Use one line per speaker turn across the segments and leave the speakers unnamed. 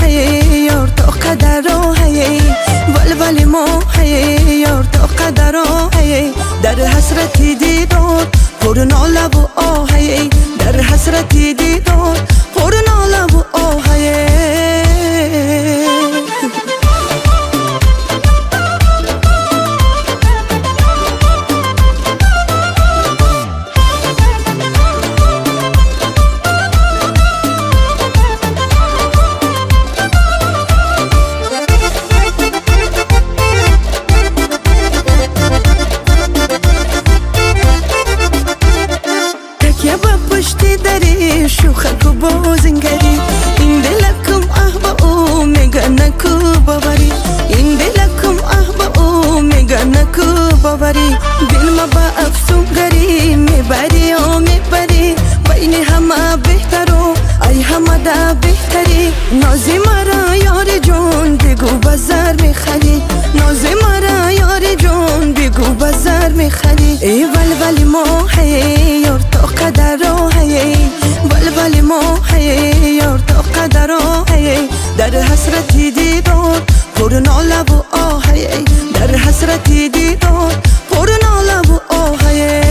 یار تو قدر ولی ماه یار تو قدر در حسرتی دیدار پر ناله و آه در حسرتی دیدار پر ناله و آه پشتی داری شوخک و بازنگری این دلکم با او میگه نکو باوری این دلکم با او میگه نکو باوری دل ما با افسونگری میبری و میبری بین همه بهتر و ای همه ده بهتری نازی مرا یار جون بگو بازار میخری نازی مرا یار جون بگو بازار میخری ای ولی ماه یار تو قدر ولی ماه یار تو قدر در حسرتی دیدار پر ناله و آه در حسرتی دیدار پر ناله و آه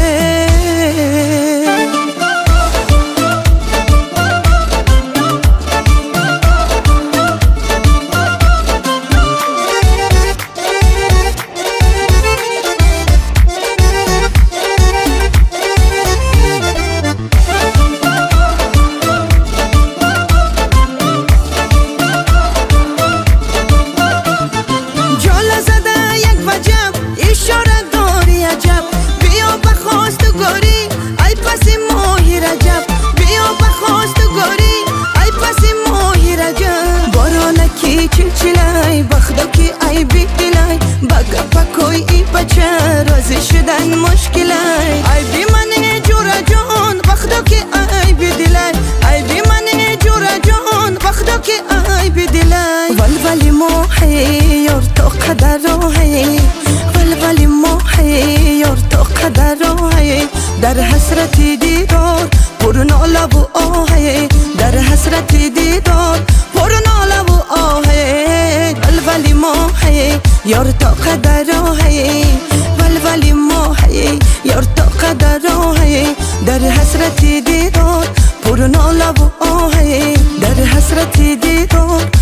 چلچلای بخدا کی ای بیدلای بگا پاکوی ای بچه رازی شدن مشکلای ای بی من جورا جان بخدا کی ای بیدلای ای بی من جورا جان بخدا کی ای بیدلای ولی ماه یار تو قدر ولی ماه یار تو قدر در حسرتی دیدار پر ناله و آه در حسرتی دیدار پر ناله و آه ولی ماه یار تو قدر ولی ماه یار تو قدر در حسرتی دیدار پر ناله و آه در حسرتی دیدار